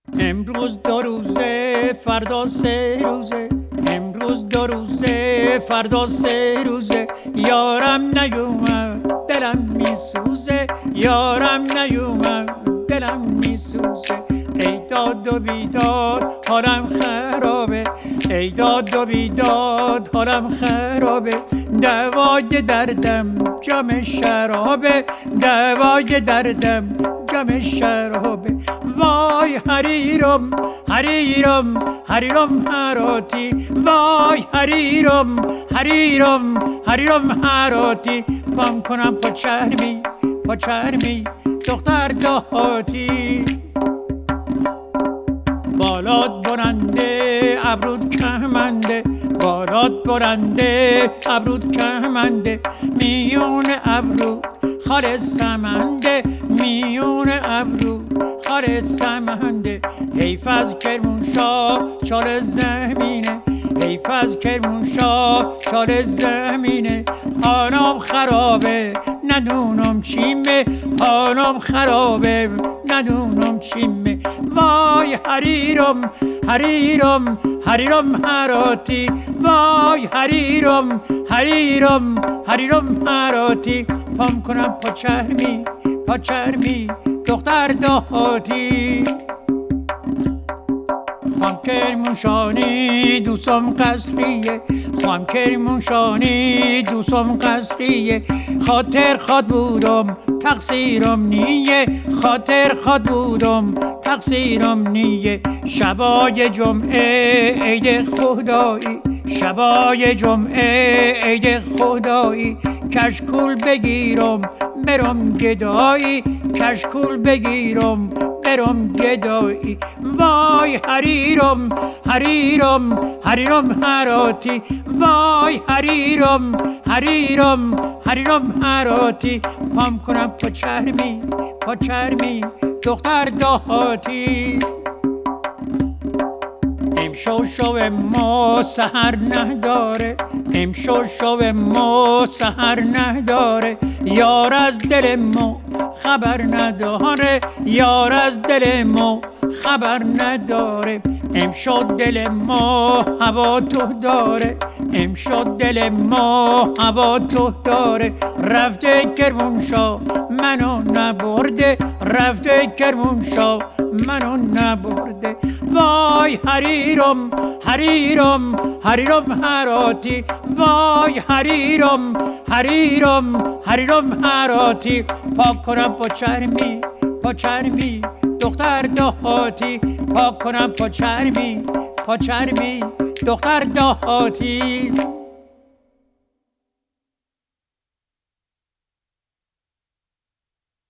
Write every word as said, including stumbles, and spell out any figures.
امروز دو روزه فردا سه روزه، امروز دو روزه فردا سه روزه، یارم نیومد دلم میسوزه، یارم نیومد دلم میسوزه. ای داد و بیداد حالم خرابه، ای داد و بیداد حالم خرابه، دوای دردم جام شرابه، دوای دردم جام شرابه. وای حریرم حریرم حریرم هراتی، وای حریرم حریرم حریرم هراتی، پام کنم پا چرمی پا چرمی دختر دهاتی. بالات برنده ابرود کمنده، بالات برنده ابرود کمنده، میون ابرو خال سمنده، میون ابرو خال سمنده. حیف از کرمانشاه چال زمینه، حیف از کرمانشاه چال زمینه، حالم خرابه ندونم چیمه، حالم خرابه ندونم چیمه. وای حریرم حریرم حریرم هراتی، وای حریرم حریرم حریرم هراتی، پام کنم پا چرمی پا چرمی دختر دهاتی. خام کرمانشاهی دوستم قصریه، خام کرمانشاهی دوستم قصریه، خاطر خواد بودم تقصیرم نیه، خاطر خواد بودم تقصیرم نیه. شبای جمعه عید خدایی، شبای جمعه عید خدایی، کشکول بگیرم برم گدایی، کشکول بگیرم برم گدایی. وای حریرم حریرم حریرم هراتی، وای حریرم حریرم حریرم هراتی، پام کنم پا چرمی پا چرمی دختر دهاتی. امشو شو ما سحر نداره، امشو شو ما سحر نداره، یار از دل ما خبر نداره، یار از دل ما خبر نداره. امشو دل ما هوا تو داره، امشو دل ما هوا تو داره، رفته کرمانشاه منو نبرده، رفته کرمانشاه منو نبرده. وای حریرم حریرم حریرم هراتی، وای حریرم حریرم حریرم هراتی، پا کنم پا چرمی پا چرمی دختر دهاتی، پا کنم پا چرمی پا چرمی دختر دهاتی.